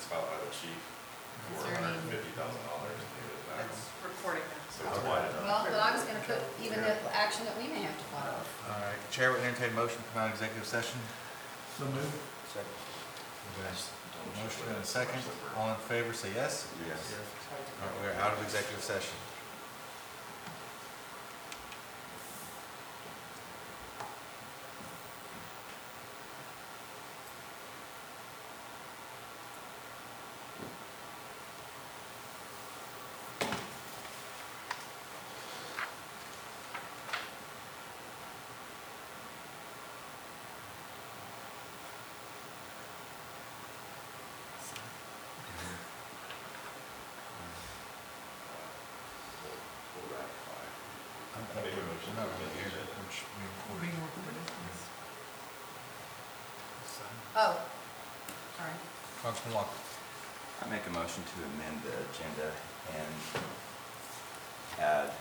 filed by the chief for $150,000. That's reporting that. So it's wide enough. Well, but I was gonna put even the action that we may have to follow. All right, Chair will entertain a motion to come out of executive session. So moved. Second. Motion and a second. All in favor, say yes. Yes. All right, we are out of executive session. We'll ratify. Make a motion. We're not really here. We're just being recorded. Oh, sorry. Congressman Walker. I make a motion to amend the agenda and add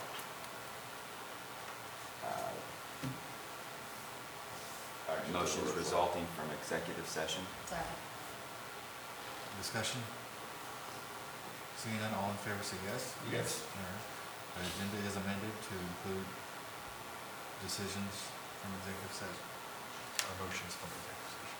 motions resulting from executive session. Second. Discussion? Seeing none, all in favor say yes. Yes. All right. The agenda is amended to include decisions from executive session, or motions from executive session.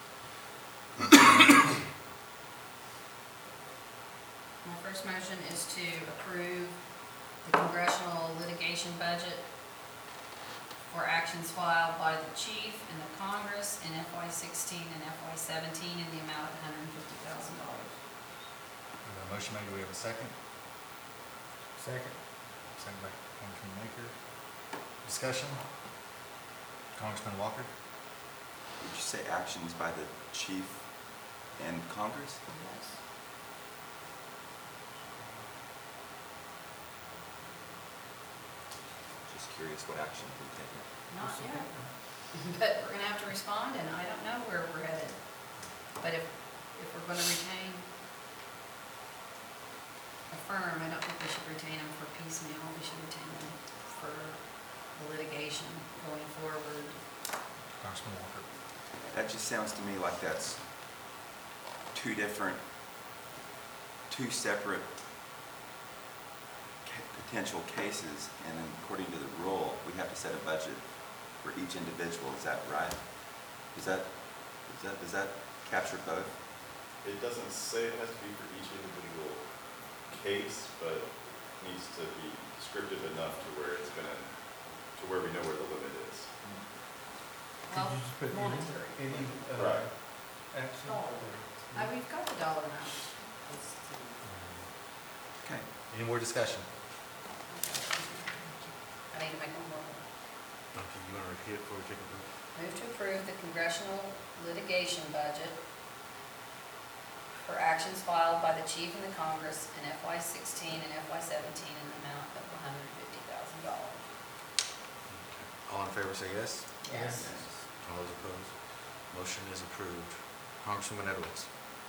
My first motion is to approve the congressional litigation budget for actions filed by the chief and the Congress in FY16 and FY17 in the amount of $150,000. We have a motion made, do we have a second? Second. Second by Congressman Maker. Discussion? Congressman Walker? Did you say actions by the chief and Congress? Yes. Just curious what action we taken. Not yet. But we're gonna have to respond, and I don't know where we're headed. But if we're gonna retain a firm, I don't think we should retain them for piecemeal. We should retain them for the litigation going forward. Congressman Walker? That just sounds to me like that's two separate potential cases, and then according to the rule, we have to set a budget for each individual. Is that right? Does that capture both? It doesn't say it has to be for each individual case, but it needs to be descriptive enough to where it's to where we know where the limit is. Well, Could you just put monetary. any Right. action? We've got the dollar amount. Okay. Any more discussion? I need to make one more. Okay, you want to repeat it before we take a vote? Move to approve the congressional litigation budget for actions filed by the chief and the Congress in FY16 and FY17 in the amount of $150,000. All in favor say yes. Yes. All those opposed? Motion is approved. Congresswoman Edwards?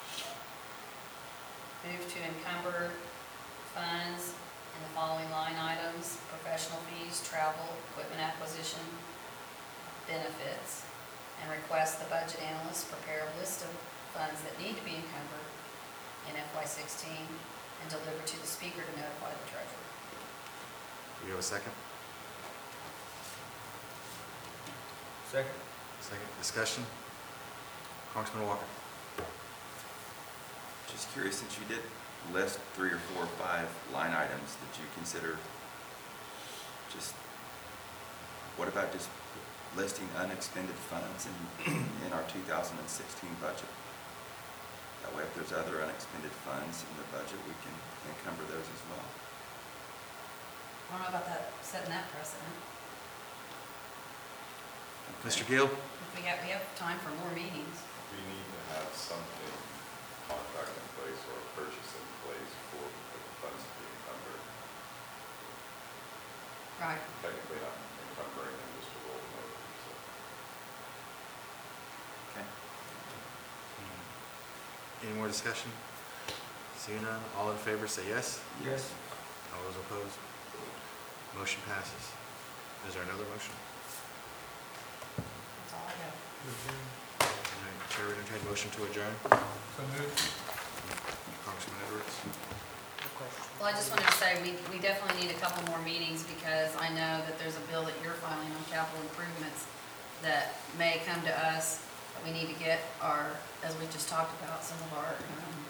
Move to encumber funds in the following line items: professional fees, travel, equipment acquisition, benefits, and request the budget analyst prepare a list of funds that need to be encumbered in FY16 and deliver to the speaker to notify the treasurer. Do you have a second? Second. Second. Discussion? Congressman Walker? Just curious, since you did list 3 or 4 or 5 line items, did you consider what about just listing unexpended funds in our 2016 budget? That way, if there's other unexpended funds in the budget, we can encumber those as well. I don't know about that, setting that precedent. Mr. Gill? We have time for more meetings. We need to have something, contract in place or a purchase in place for the funds to be encumbered. Right. Technically not encumbering them, just to roll them over, so. Okay. Any more discussion? Seeing none, all in favor say yes. Yes. All those opposed? Motion passes. Is there another motion? That's all I have. All right, Chair, entertain motion to adjourn. So moved. Congressman Edwards? Well, I just wanted to say, we definitely need a couple more meetings because I know that there's a bill that you're filing on capital improvements that may come to us, that we need to get our, as we just talked about, some of our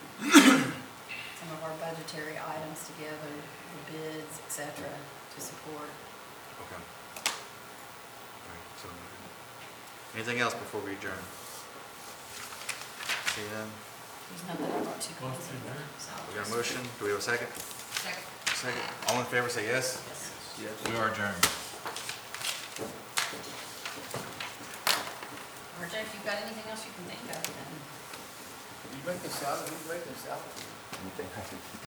budgetary items together, the bids, et cetera, to support. Okay. All right, so, anything else before we adjourn? See none? There's nothing I brought two copies Motion of. adjourned. So We got a motion, do we have a second? Second. Second. All in favor, say yes. Yes. We are adjourned. RJ, if you've got anything else you can think of, then. You make this out, you make this out. Anything?